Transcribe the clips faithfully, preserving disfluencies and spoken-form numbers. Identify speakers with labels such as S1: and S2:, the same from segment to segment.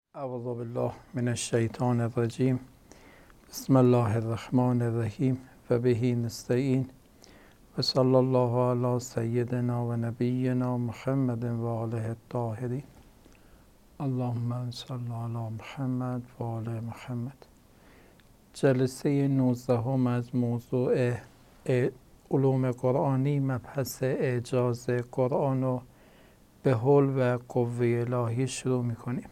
S1: اعوذ بالله من الشیطان الرجیم. بسم الله الرحمن الرحیم و به نستعین و صلی الله علی سیدنا و نبینا محمد و آله الطاهرین. اللهم صل علی محمد و آل محمد. جلسه نوزدهم از موضوع علوم قرآنی، مبحث اعجاز قرآن رو به حول و قوه الهی شروع میکنیم.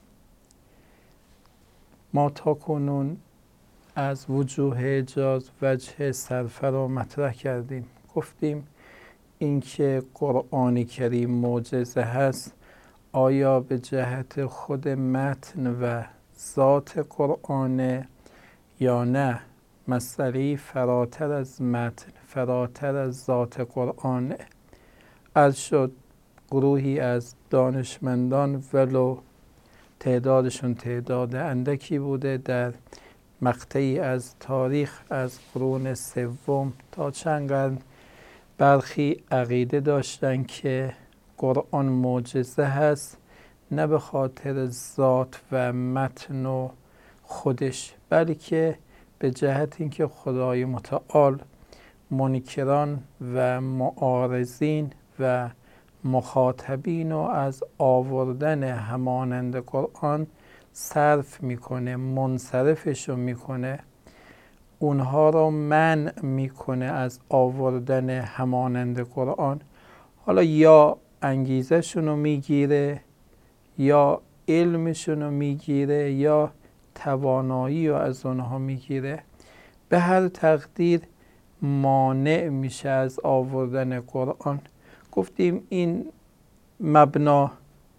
S1: ما تا کنون از وجوه اعجاز وجه صرفه را مطرح کردیم. گفتیم اینکه قرآن کریم معجزه هست، آیا به جهت خود متن و ذات قرآن یا نه مسئله فراتر از متن، فراتر از ذات قرآن. عرض شد گروهی از دانشمندان ولو تعدادشون تعداد اندکی بوده، در مقطعی از تاریخ از قرون سوم تا چند قرن برخی عقیده داشتن که قرآن معجزه هست، نه به خاطر ذات و متن و خودش، بلکه به جهت اینکه خدای متعال منکران و معارضین و مخاطبین رو از آوردن همانند قرآن صرف میکنه، منصرفشون میکنه، اونها رو منع میکنه از آوردن همانند قرآن. حالا یا انگیزه شونو میگیره، یا علمشونو میگیره، یا توانایی رو از اونها میگیره. به هر تقدیر مانع میشه از آوردن قرآن. گفتیم این مبنا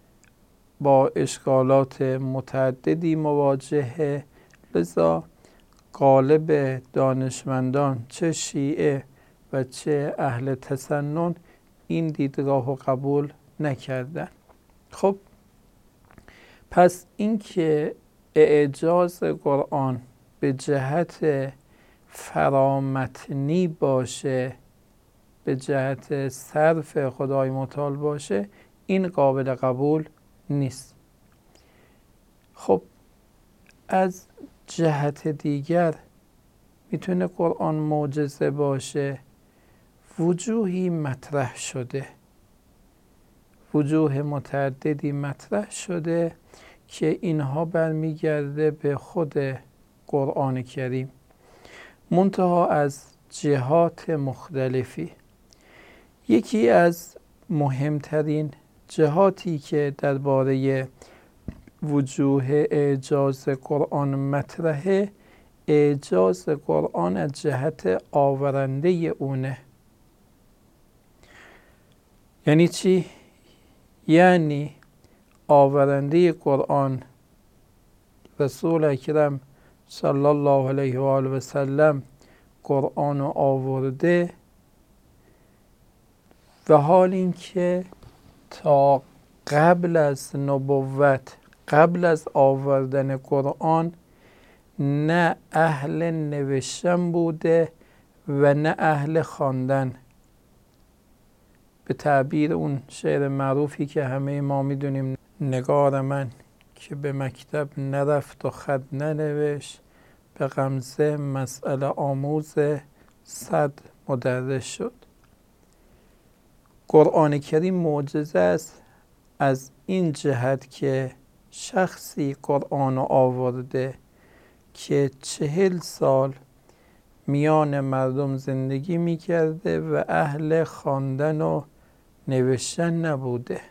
S1: با اشکالات متعددی مواجهه، لذا غالب دانشمندان چه شیعه و چه اهل تسنن این دیدگاه رو قبول نکردن. خب پس اینکه اعجاز قرآن به جهت فرامتنی باشه، به جهت صرف خدای متعال باشه، این قابل قبول نیست. خب از جهت دیگر میتونه قرآن معجزه باشه. وجوهی مطرح شده، وجوه متعددی مطرح شده که اینها برمیگرده به خود قرآن کریم، منتها از جهات مختلفی. یکی از مهمترین جهاتی که درباره وجوه اعجاز قرآن مطرحه، اعجاز قرآن از جهت آورنده اونه. یعنی چی؟ یعنی آورنده قرآن رسول اکرم صلی الله علیه و آله و سلم قرآن رو آورده، و حال اینکه تا قبل از نبوت، قبل از آوردن قرآن، نه اهل نوشتن بوده و نه اهل خواندن. به تعبیر اون شعر معروفی که همه ما میدونیم، نگار من که به مکتب نرفت و خط ننوشت، به غمزه مسئله آموز صد مدرس شد. قرآن کریم معجزه است از این جهت که شخصی قرآن رو آورده که چهل سال میان مردم زندگی میکرده و اهل خواندن و نوشتن نبوده،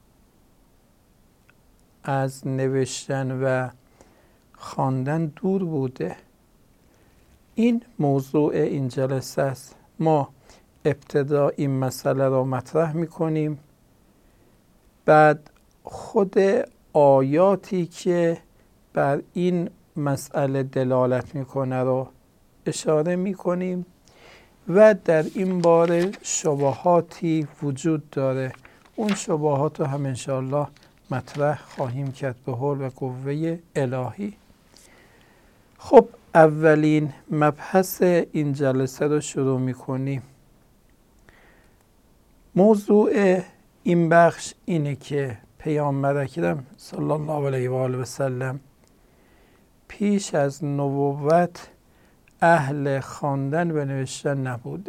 S1: از نوشتن و خواندن دور بوده. این موضوع این جلسه است. ما ابتدا این مسئله را مطرح میکنیم، بعد خود آیاتی که بر این مسئله دلالت میکنه رو اشاره میکنیم، و در این باره شبهاتی وجود داره. اون شبهات رو هم انشاءالله مطرح خواهیم کرد به حول و قوه الهی. خب اولین مبحث این جلسه رو شروع میکنیم. موضوع این بخش اینه که پیامبر اکرم صلی الله علیه و آله و سلم پیش از نبوت اهل خواندن و نوشتن نبوده.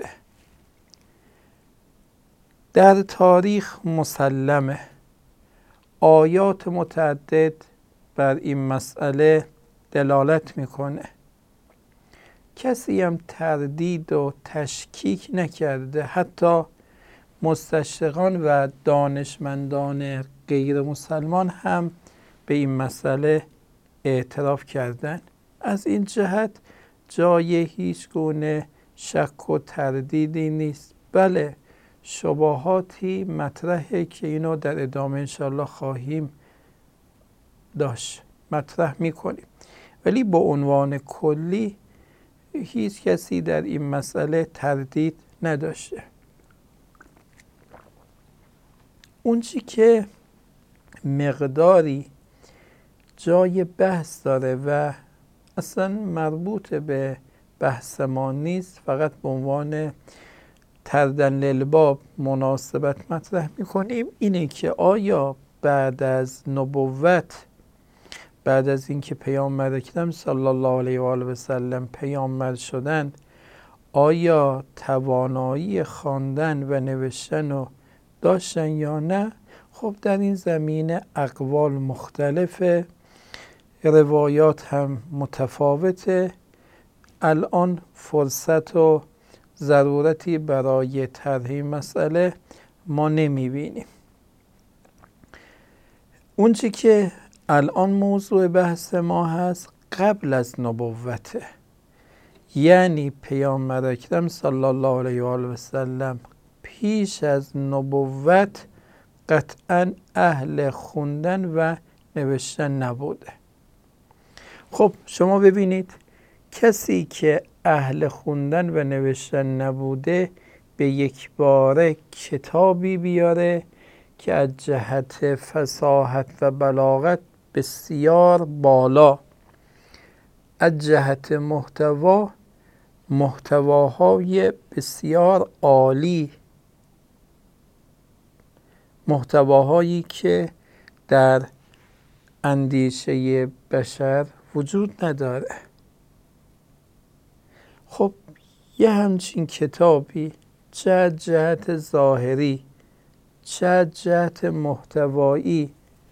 S1: در تاریخ مسلمه آیات متعدد بر این مسئله دلالت میکنه. کسی هم تردید و تشکیک نکرده، حتی مستشرقان و دانشمندان غیر مسلمان هم به این مسئله اعتراف کردن. از این جهت جای هیچ گونه شک و تردیدی نیست. بله، شبهاتی مطرحه که اینو در ادامه انشاءالله خواهیم داشت، مطرح میکنیم، ولی با عنوان کلی هیچ کسی در این مسئله تردید نداشته. اون چی که مقداری جای بحث داره و اصلا مربوط به بحث ما نیست، فقط به عنوان تردن للباب مناسبت مطرح میکنیم، اینه که آیا بعد از نبوت، بعد از اینکه پیامبر اکرم صلی الله علیه و آله و سلم پیامبر شدن، آیا توانایی خواندن و نوشتن رو داشتن یا نه؟ خب در این زمینه اقوال مختلفه، روایات هم متفاوته. الان فرصت و ضرورتی برای طرح این مسئله ما نمیبینیم. اون چی که الان موضوع بحث ما هست قبل از نبوته، یعنی پیامبر اکرم صلی الله علیه و آله و سلم پیش از نبوت قطعا اهل خوندن و نوشتن نبوده. خب شما ببینید، کسی که اهل خوندن و نوشتن نبوده به یک باره کتابی بیاره که از جهت فصاحت و بلاغت بسیار بالا، از جهت محتوا محتواهای بسیار عالی، محتواهایی که در اندیشه بشر وجود نداره. خب یه همچین کتابی چه از جهت ظاهری چه از جهت محتوایی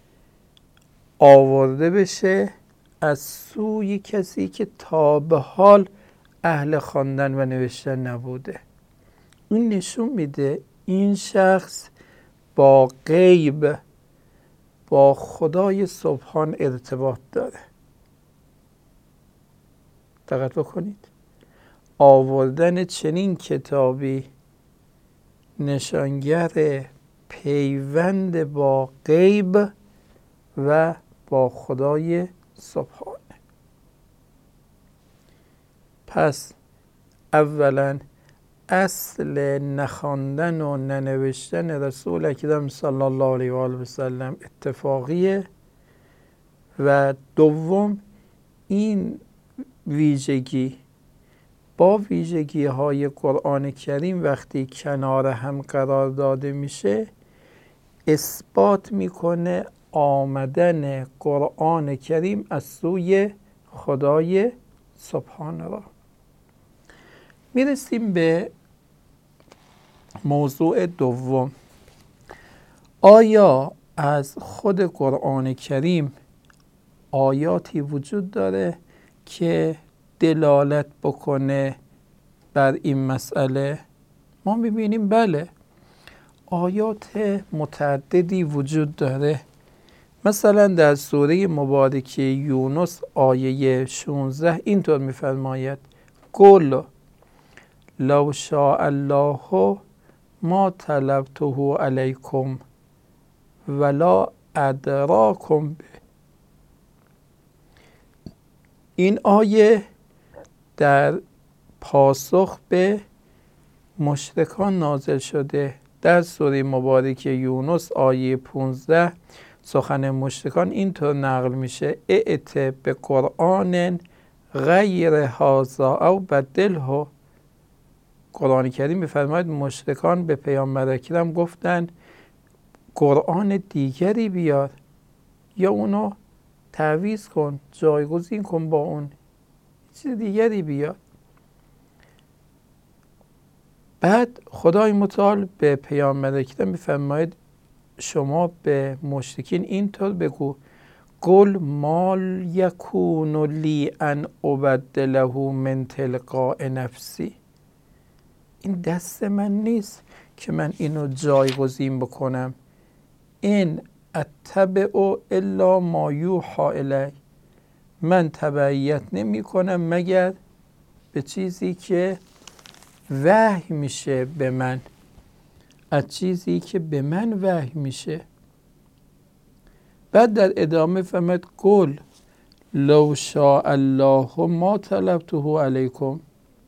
S1: آورده بشه از سوی کسی که تا به حال اهل خواندن و نوشتن نبوده، این نشون میده این شخص با غیب، با خدای سبحان ارتباط داره. دقت بکنید، آوردن چنین کتابی نشانگر پیوند با غیب و با خدای سبحانه. پس اولا اصل نخواندن و ننوشتن رسول اکرم صلی الله علیه و آله و سلم اتفاقیه، و دوم این ویژگی با ویژگی های قرآن کریم وقتی کنار هم قرار داده میشه اثبات میکنه آمدن قرآن کریم از سوی خدای سبحان را. میرسیم به موضوع دوم. آیا از خود قرآن کریم آیاتی وجود داره که دلالت بکنه بر این مسئله؟ ما میبینیم بله، آیات متعددی وجود داره. مثلا در سوره مبارکه یونس آیه شانزده اینطور میفرماید: قل لو شاء الله ما طلبته علیکم ولا ادراکم به. این آیه در پاسخ به مشرکان نازل شده. در سوره مبارکه یونس آیه پانزده سخن مشرکان اینطور نقل میشه: ائت به قرآن غیر هذا او بدله. قرآن کریم میفرماید مشرکان به پیامبر اکرم گفتند قرآن دیگری بیار یا اونو تعویض کن، جایگزین کن با اون چیز دیگری بیار. بعد خدای متعال به پیامبر اکرم میفرماید شما به مشرکین اینطور بگو قل ما یکون لی ان ابدله من تلقاء نفسی، این دست من نیست که من اینو جایگزین بکنم. این اتبع الا ما یوحی الی، من تبعیت نمی کنم مگر به چیزی که وحی میشه به من، از چیزی که به من وحی میشه. بعد در ادامه فرمود قل لو شاء الله ما طلبته علیکم،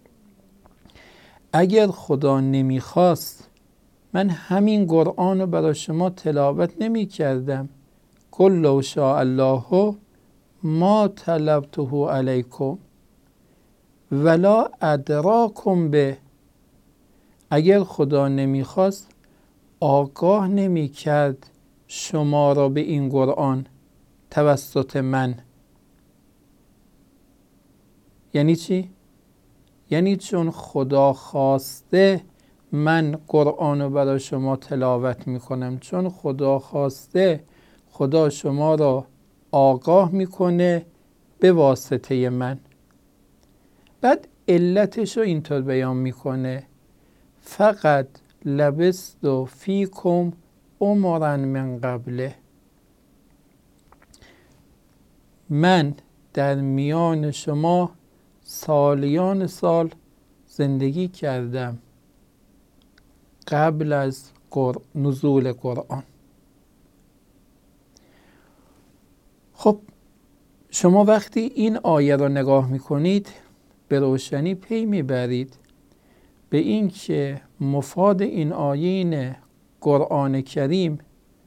S1: اگر خدا نمیخواست من همین قرآن رو برای شما تلاوت نمی کردم. قل لو شاء الله ما طلبته علیکم ولا ادراکم به، اگر خدا نمیخواست آگاه نمی کرد شما را به این قرآن توسط من. یعنی چی؟ یعنی چون خدا خواسته من قرآن رو برای شما تلاوت می کنم، چون خدا خواسته خدا شما را آگاه میکنه به واسطه من. بعد علتش رو اینطور بیان میکنه فقط لبست فیکم عمرا من قبله، من در میان شما سالیان سال زندگی کردم قبل از نزول قرآن. خب شما وقتی این آیه را نگاه میکنید به روشنی پی میبرید به این که مفاد این آیه اینه قرآن کریم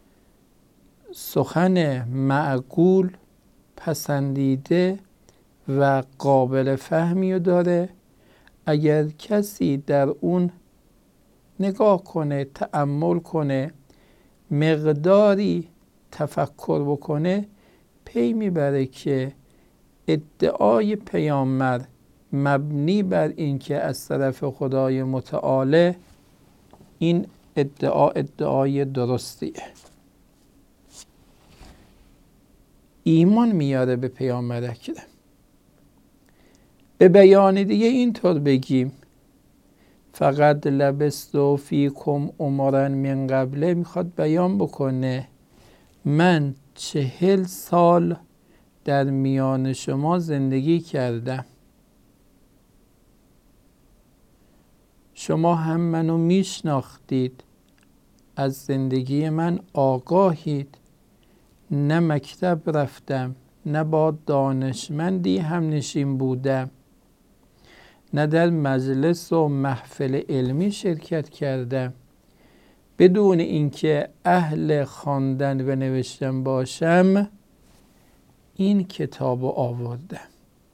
S1: سخن معقول، پسندیده و قابل فهمی داره. اگر کسی در اون نگاه کنه، تأمل کنه، مقداری تفکر بکنه، پی میبره که ادعای پیامبر مبنی بر این که از طرف خدای متعال این ادعا ادعای درستیه. ایمان میاره به پیامبر اکرم. به بیان دیگه اینطور بگیم فقط لبست فیکم عمرا من قبله، میخواد بیان بکنه من چهل سال در میان شما زندگی کردم، شما هم منو میشناختید، از زندگی من آگاهید، نه مکتب رفتم، نه با دانشمندی هم نشین بودم، نه در مجلس و محفل علمی شرکت کردم، بدون اینکه اهل خواندن و نوشتن باشم این کتابو آوردم.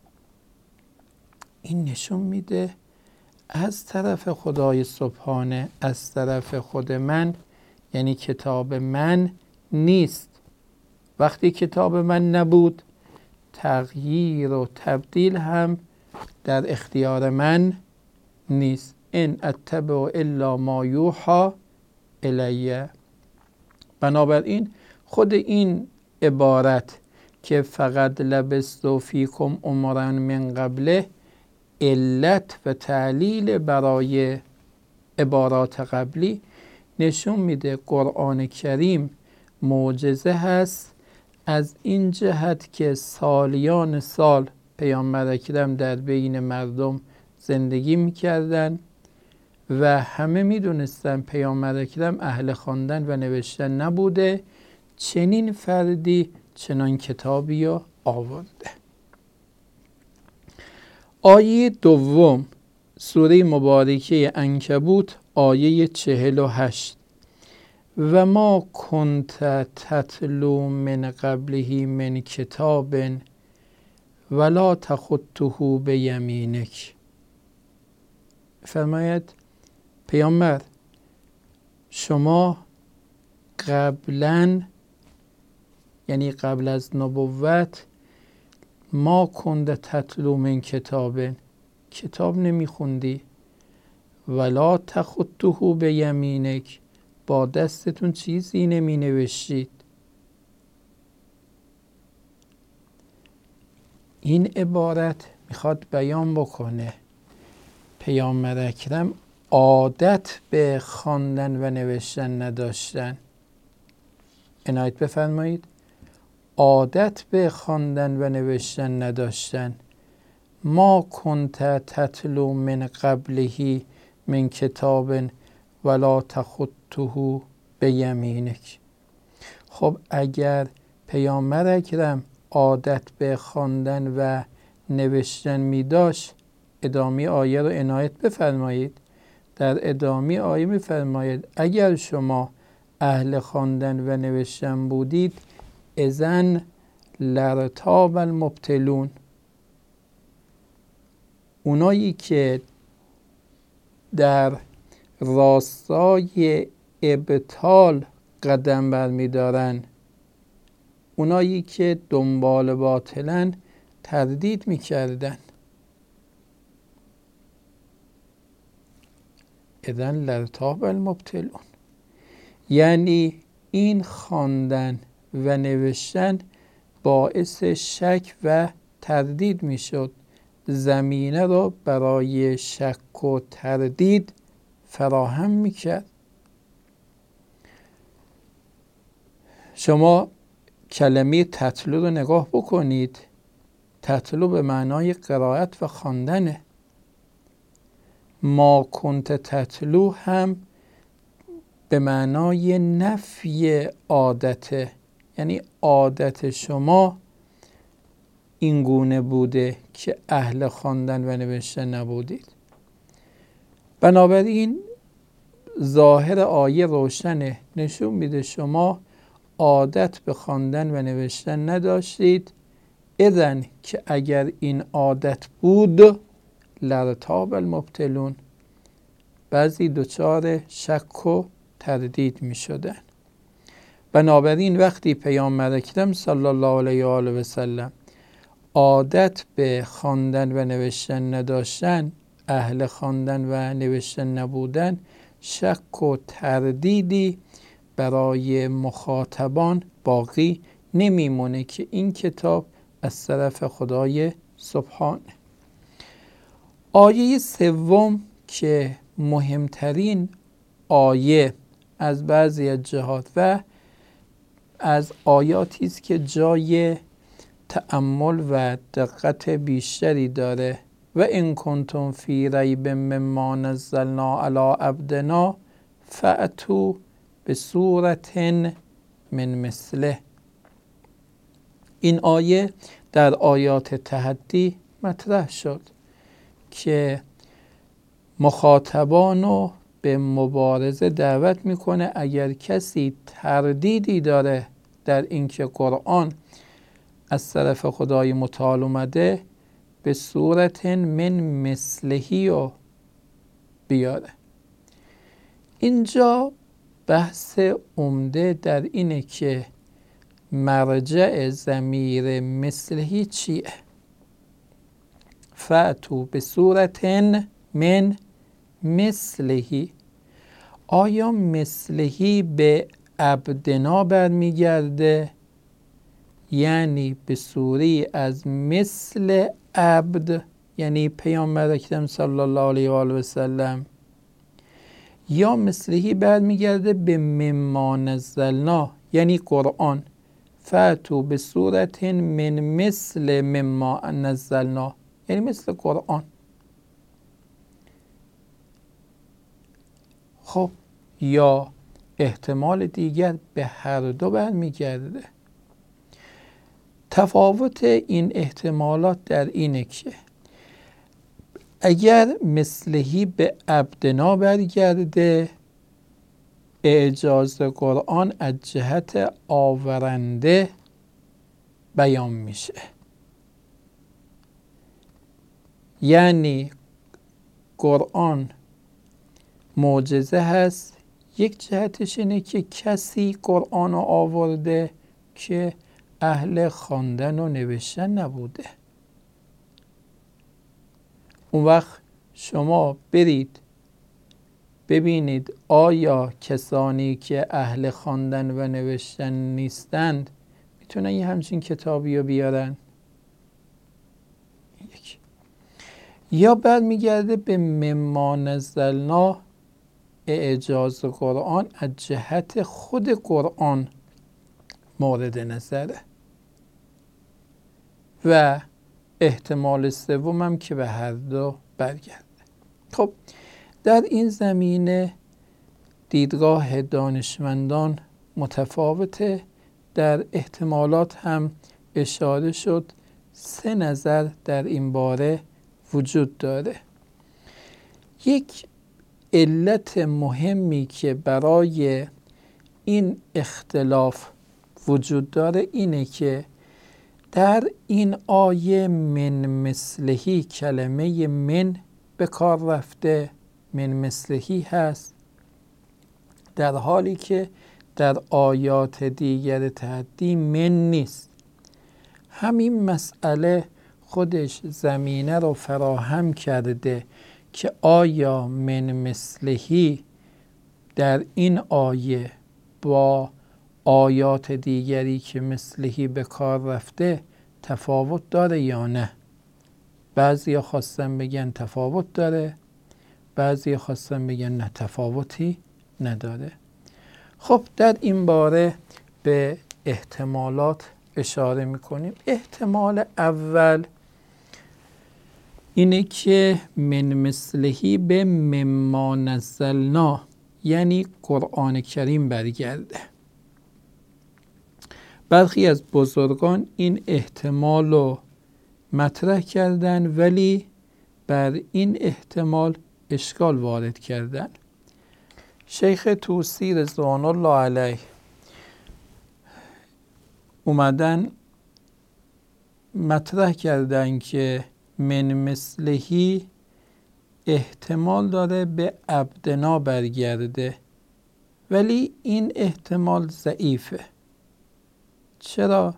S1: این نشون میده از طرف خدای سبحانه، از طرف خود من، یعنی کتاب من نیست. وقتی کتاب من نبود تغییر و تبدیل هم در اختیار من نیست. ان اتبع الا ما یوحی الیه. بنابراین خود این عبارت که فقط لبست فیکم عمرا من قبله علت و تعلیل برای عبارات قبلی نشون میده قرآن کریم معجزه هست از این جهت که سالیان سال پیامبر اکرم در بین مردم زندگی میکردن و همه میدونستن پیامبر اکرم اهل خواندن و نوشتن نبوده، چنین فردی چنان کتابی رو آورده. آیه دوم سوره مبارکه عنکبوت آیه چهل و هشت و ما کنت تتلو من قبله من کتاب ولا تخطه بیمینک. فرماید پیامبر شما قبلا، یعنی قبل از نبوت، ما کنده تتلو من کتابن، کتاب نمیخوندی، ولا تخطه به یمینک، با دستتون چیزی نمی نوشتید. این عبارت میخواد بیان بکنه پیامبر اکرم عادت به خواندن و نوشتن نداشتن. عنایت بفرمایید، عادت به خواندن و نوشتن نداشتن. ما کنت تتلو من قبله من کتاب ولا تخطه به یمینک. خب اگر پیامبر اکرم عادت به خواندن و نوشتن می داشت، ادامه آیه رو عنایت بفرمایید. در ادامه آیه می فرماید اگر شما اهل خواندن و نوشتن بودید، اذن لرتاب المبتلون، اونایی که در راستای ابطال قدم برمیدارن، اونایی که دنبال باطلن، تردید میکردن. اذن لرتاب المبتلون، یعنی این خواندن و نوشتن باعث شک و تردید میشد، زمینه رو برای شک و تردید فراهم میکرد. شما کلمه تتلو رو نگاه بکنید. تتلو به معنای قرائت و خواندنه. ما کنت تتلو هم به معنای نفی عادته، یعنی عادت شما این گونه بوده که اهل خواندن و نوشتن نبودید. بنابراین ظاهر آیه روشنه، نشون میده شما عادت به خواندن و نوشتن نداشتید. اذن که اگر این عادت بود، لرتاب المبتلون، بعضی دچار شک و تردید می شدن. بنابراین وقتی پیامبر اکرم صلی الله علیه و آله و سلم عادت به خواندن و نوشتن نداشتن، اهل خواندن و نوشتن نبودن، شک و تردیدی برای مخاطبان باقی نمیمونه که این کتاب از طرف خدای سبحانه. آیه سوم که مهمترین آیه از بعضی از جهات و از آیاتی است که جای تأمل و دقت بیشتری داره، و ان کنتم فی ریب مما نزلنا علی عبدنا فأتوا بسورة من مثله. این آیه در آیات تحدی مطرح شد که مخاطبانو به مبارزه دعوت میکنه. اگر کسی تردیدی داره در اینکه قرآن از طرف خدای متعال اومده، به صورت من مثلهی رو بیاره. اینجا بحث عمده در اینه که مرجع ضمیر مثلهی چیه؟ فأتوا به صورت من مثلهی. آیا مثلهی به عبدنا برمیگرده؟ یعنی به صوری از مثل عبد، یعنی پیامبر اکرم صلی الله علیه و آله و سلم، یا مثلهی برمیگرده به مما نزلنا، یعنی قرآن. فأتوا به صورت من مثل مما نزلنا، یعنی مثل قرآن. خب یا احتمال دیگر به هر دو برمیگرده. تفاوت این احتمالات در اینه که اگر مثلهی به عبدنا برگرده، اعجاز قرآن از جهت آورنده بیان میشه، یعنی قرآن معجزه هست یک جهتش اینه که کسی قرآن رو آورده که اهل خواندن و نوشتن نبوده. اون وقت شما برید ببینید آیا کسانی که اهل خواندن و نوشتن نیستند میتونن یه همچین کتابی رو بیارن؟ یک. یا برمیگرده به مما نزلنا، اعجاز قرآن از جهت خود قرآن مورد نظره. و احتمال سوم هم که به هر دو برگرده. خب در این زمینه دیدگاه دانشمندان متفاوته. در احتمالات هم اشاره شد. سه نظر در این باره وجود داره. یک علت مهمی که برای این اختلاف وجود داره اینه که در این آیه من مثلهی کلمه من به کار رفته، من مثلهی هست، در حالی که در آیات دیگر تحدی من نیست. همین مسئله خودش زمینه رو فراهم کرده که آیا من مثلهی در این آیه با آیات دیگری که مثلهی به کار رفته تفاوت داره یا نه. بعضی خواستن بگن تفاوت داره، بعضی خواستن بگن نه تفاوتی نداره. خب در این باره به احتمالات اشاره میکنیم. احتمال اول اینه که من مثلهی به مما نزلنا یعنی قرآن کریم برگرده. برخی از بزرگان این احتمال رو مطرح کردن ولی بر این احتمال اشکال وارد کردن. شیخ طوسی رضوان الله علیه اومدن مطرح کردن که من مثلهی احتمال داره به عبدنا برگرده، ولی این احتمال ضعیفه. چرا؟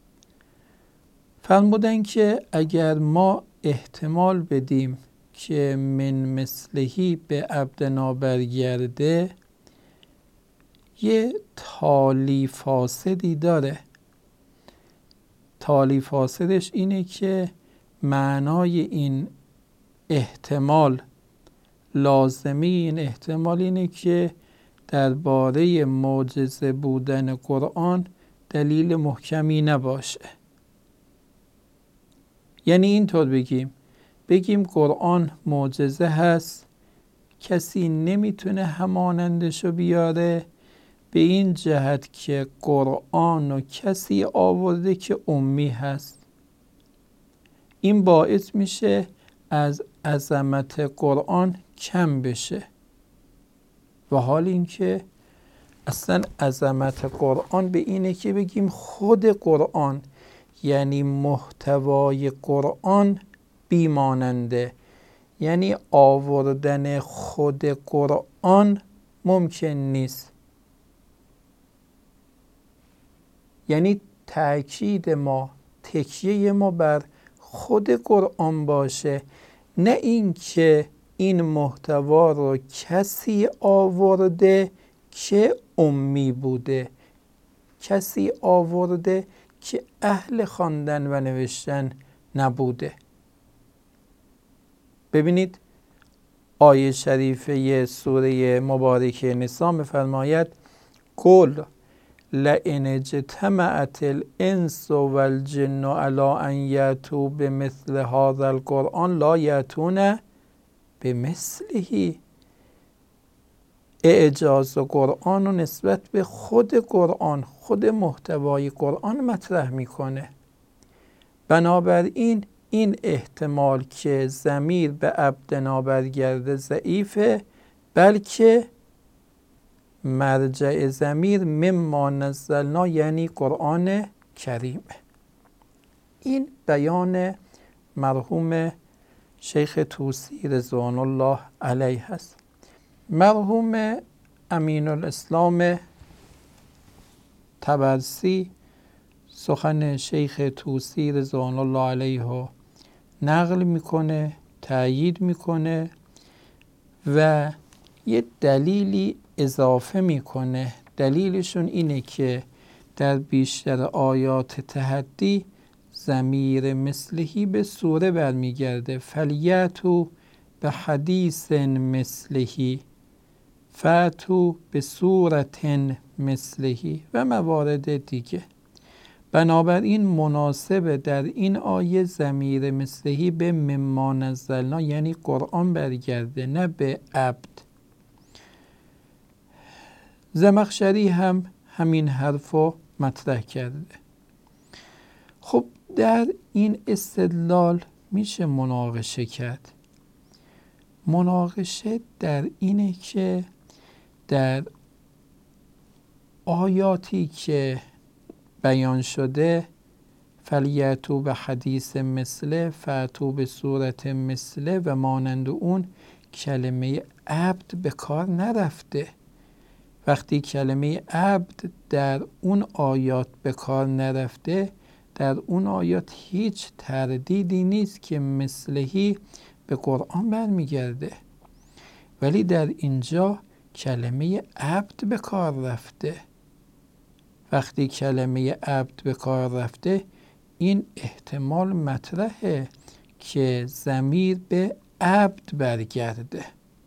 S1: فرمودن که اگر ما احتمال بدیم که من مثلهی به عبدنا برگرده یه تالی فاسدی داره. تالی فاسدش اینه که معنای این احتمال، لازمی این احتمال اینه که درباره معجزه بودن قرآن دلیل محکمی نباشه. یعنی اینطور بگیم بگیم قرآن معجزه هست، کسی نمیتونه همانندشو بیاره به این جهت که قرآن و کسی آورده که امی هست. این باعث میشه از عظمت قرآن کم بشه، و حال این که اصلا عظمت قرآن به اینه که بگیم خود قرآن یعنی محتوای قرآن بیماننده، یعنی آوردن خود قرآن ممکن نیست. یعنی تأکید ما، تکیه ما بر خود قرآن باشه، نه این که این محتوا رو کسی آورده که امی بوده، کسی آورده که اهل خواندن و نوشتن نبوده. ببینید آیه شریفه سوره مبارکه نساء می‌فرماید قل لئن اجتمعت الانس والجن علی ان یأتوا بمثل هذا القرآن لا یأتون بمثله. اعجاز قرآن و نسبت به خود قرآن، خود محتوای قرآن مطرح میکنه. بنابراین این احتمال که ضمیر به عبدنا برگرده ضعیفه، بلکه مرجع ضمیر مما نزلنا یعنی قرآن کریم. این بیان مرحوم شیخ طوسی رضوان الله علیه هست. مرحوم امین الاسلام طبرسی سخن شیخ طوسی رضوان الله علیه نقل میکنه، تأیید میکنه و یه دلیلی اضافه میکنه. دلیلشون اینه که در بیشتر آیات تحدی ضمیر مثلهی به سوره برمیگرده. فلیتو به حدیث مثلهی، فاتو به صورت مثلهی و موارد دیگه. بنابراین مناسبه در این آیه ضمیر مثلهی به مما نزلنا یعنی قرآن برگرده، نه به عبد. زمخشری هم همین حرفو مطرح کرده. خب در این استدلال میشه مناقشه کرد. مناقشه در اینه که در آیاتی که بیان شده فلیتو به حدیث مثله، فاتو به صورت مثله و مانند اون، کلمه عبد به کار نرفته. وقتی کلمه عبد در اون آیات به کار نرفته، در اون آیات هیچ تردیدی نیست که مثلهی به قرآن برمیگرده. ولی در اینجا کلمه عبد به کار رفته. وقتی کلمه عبد به کار رفته، این احتمال مطرحه که ضمیر به عبد برگرده.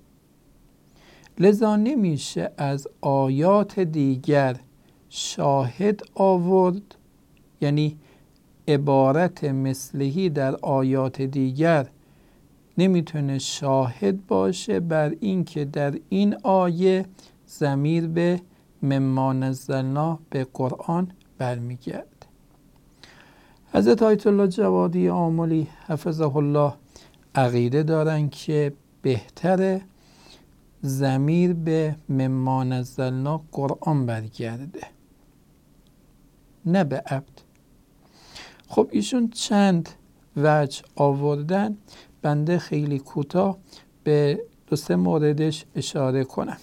S1: لذا نمیشه از آیات دیگر شاهد آورد، یعنی عبارت مثلهی در آیات دیگر نمیتونه شاهد باشه بر این که در این آیه ضمیر به مما نزلنا به قرآن برمیگرد. حضرت آیت الله جوادی آملی حفظه الله عقیده دارن که بهتره ضمیر به مما نزلنا قرآن برگرده، نه به عبد. خب ایشون چند وجه آوردن، بنده خیلی کوتاه به دو سه موردش اشاره کنم.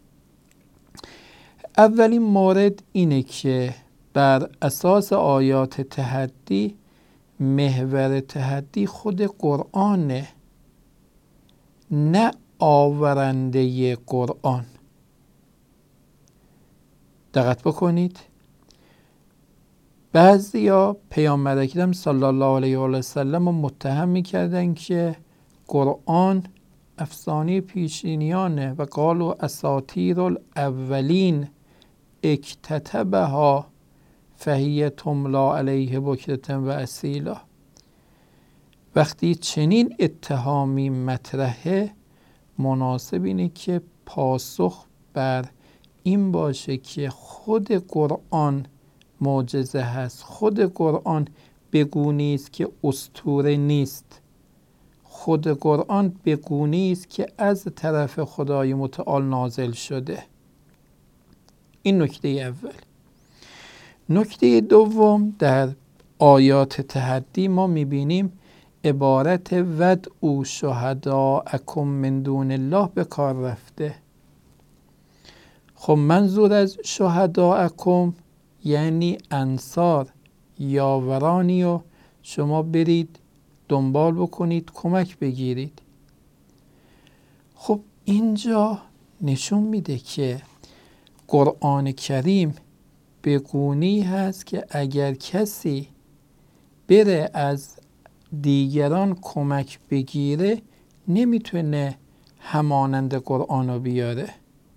S1: اولین مورد اینه که بر اساس آیات تحدی محور تحدی خود قرآنه، نه آورنده قرآن. دقت بکنید، بعضیا پیامبر اکرم صلی الله علیه و سلم متهم میکردن که قرآن افسانه پیشینیانه و قالوا اساطیر الاولین اکتتبها فهی تملا علیه بکرة و اصیلا. وقتی چنین اتهامی مطرحه، مناسب اینه که پاسخ بر این باشه که خود قرآن معجزه هست. خود قرآن بگونی است که اسطوره نیست. خود قرآن بگونی است که از طرف خدای متعال نازل شده. این نکته اول. نکته دوم، در آیات تحدی ما میبینیم عبارت ودعوا شهداءکم من دون الله به کار رفته. خب منظور از شهداءکم یعنی انصار، یاورانی و شما برید دنبال بکنید، کمک بگیرید. خب اینجا نشون میده که قرآن کریم به گونه‌ای هست که اگر کسی بره از دیگران کمک بگیره، نمیتونه همانند قرآن رو بیاره.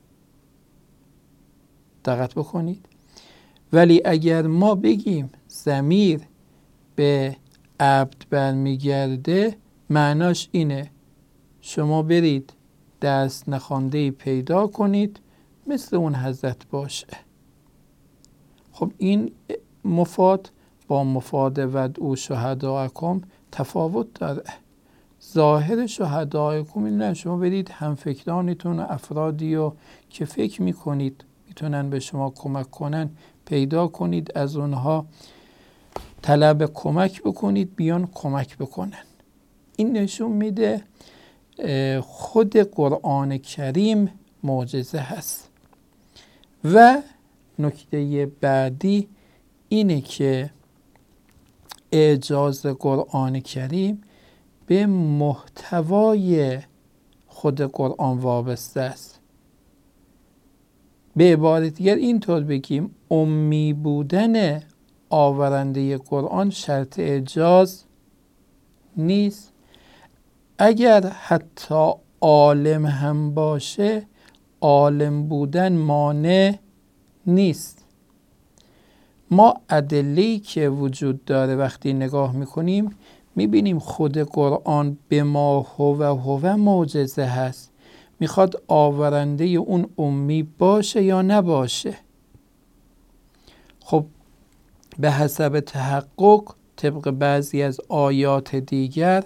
S1: دقت بکنید. ولی اگر ما بگیم ضمیر به عبد برمیگرده، معناش اینه شما برید دست نخوانده‌ای پیدا کنید مثل اون حضرت باشه. خب این مفاد با مفاد ودعوا شهداءکم تفاوت داره. ظاهر شهداءکم این نه شما برید همفکرانتون و افرادی رو که فکر میکنید میتونن به شما کمک کنن پیدا کنید، از اونها طلب کمک بکنید بیان کمک بکنن. این نشون میده خود قرآن کریم معجزه هست. و نکته بعدی اینه که اعجاز قرآن کریم به محتوای خود قرآن وابسته است. به عبارت دیگر اینطور بگیم امی بودن آورنده قرآن شرط اعجاز نیست. اگر حتی عالم هم باشه، عالم بودن مانع نیست. ما ادله‌ای که وجود داره وقتی نگاه میکنیم میبینیم خود قرآن به ما هو هو معجزه هست. میخواد آورنده اون امی باشه یا نباشه. خب به حسب تحقق طبق بعضی از آیات دیگر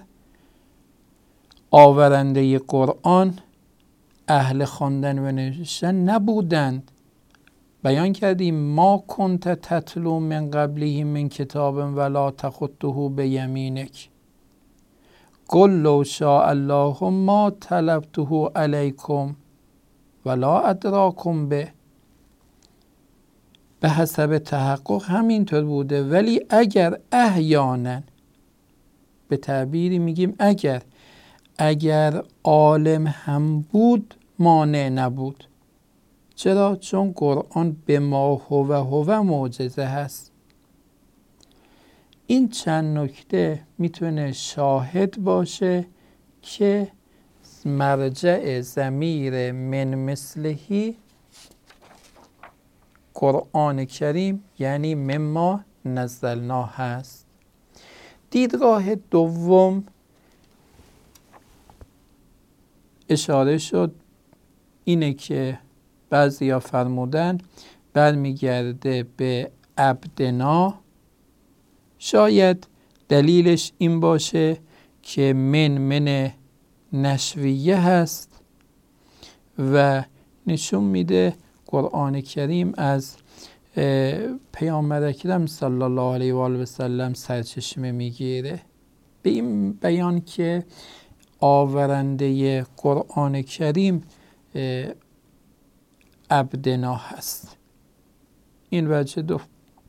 S1: آورنده قرآن اهل خواندن و نوشتن نبودند. بیان کردیم ما کنت تتلو من قبله من کتاب ولا تخطه بیمینک قل لو شاء الله ما طلبته علیکم ولا ادراکم به. به حسب تحقق همینطور بوده، ولی اگر احیانا، به تعبیری میگیم اگر اگر عالم هم بود مانع نبود. چرا؟ چون قرآن به ما هو هو معجزه هست. این چند نکته میتونه شاهد باشه که مرجع ضمیر من مثلهی قرآن کریم یعنی مما نزلنا هست. دیدگاه دوم اشاره شد اینه که بعضیا فرمودن برمیگرده به عبدنا. شاید دلیلش این باشه که من من نشویه هست و نشون میده قرآن کریم از پیامبر اکرم صلی الله علیه و آله و سلم سرچشمه میگیره. به این بیان که آورنده قرآن کریم عبدنا هست. این وجه دو.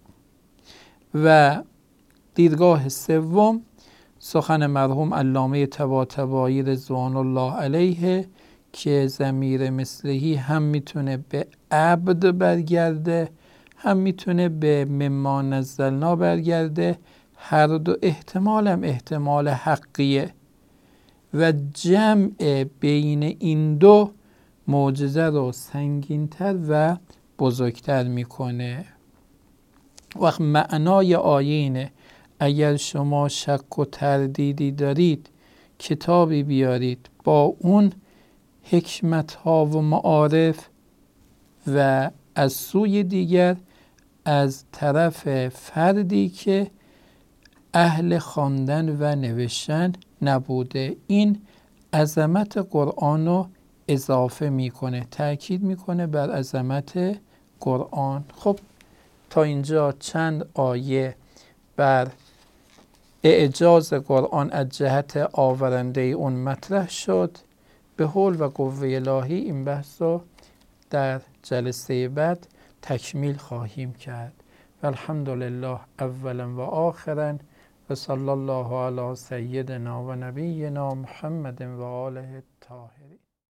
S1: و دیدگاه سوم سخن مرحوم علامه طباطبایی رضوان الله علیه که ضمیر مثلهی هم میتونه به عبد برگرده هم میتونه به مما نزلنا برگرده. هر دو احتمال هم احتمال حقیه و جمع بین این دو معجزه رو سنگین‌تر و بزرگتر میکنه. وقت معنای آیه اینه اگر شما شک و تردیدی دارید کتابی بیارید با اون حکمت ها و معارف و از سوی دیگر از طرف فردی که اهل خواندن و نوشتن نبوده. این عظمت قرآن رو اضافه میکنه، تأکید میکنه بر عظمت قرآن. خب تا اینجا چند آیه بر اعجاز قرآن از جهت آورنده اون مطرح شد. به حول و قوه الهی این بحث رو در جلسه بعد تکمیل خواهیم کرد. و الحمدلله اولا و آخرا و صلی الله علی سیدنا و نبینا محمد و آله الطاهرین.